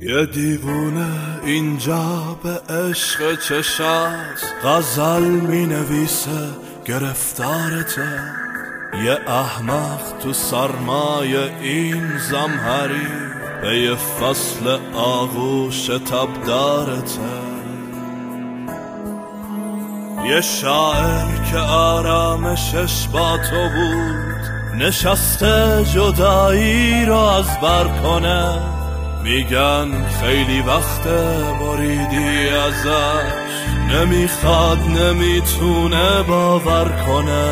یه دیوونه اینجا به عشق چشات غزل می نویسه گرفتارته، یه احمق تو سرمای این زمهری به یه فصل آغوش تبدارته، یه شاعر که آرامشش با تو بود نشسته جدایی رو از بر کنه، میگن خیلی وقته بریدی ازش، نمیخواد نمیتونه باور کنه.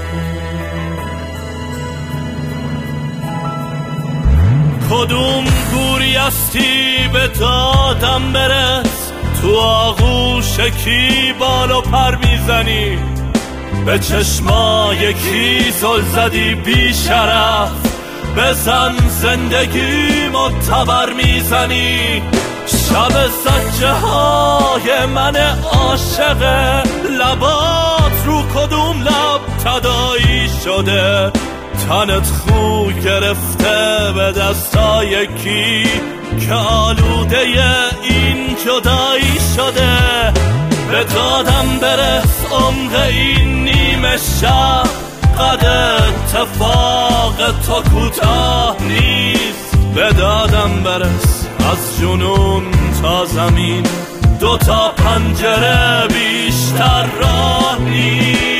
کدوم گوری هستی به دادم برس، تو آغوش کی بال و پر میزنی، به چشمای کی زل زدی بی شرف، بزن زندگی معتبر میزنی. شب زجه های من عاشق، لبات رو کدوم لب تداعی شده، تنت خو گرفته به دستای کی که آلوده این جدایی شده. به دادم برس عمق این نیمه شب، قد اتفاق تو کوتاه نیست. به دادم برس از جنون تا زمین، 2 تا پنجره بیشتر راه نیست.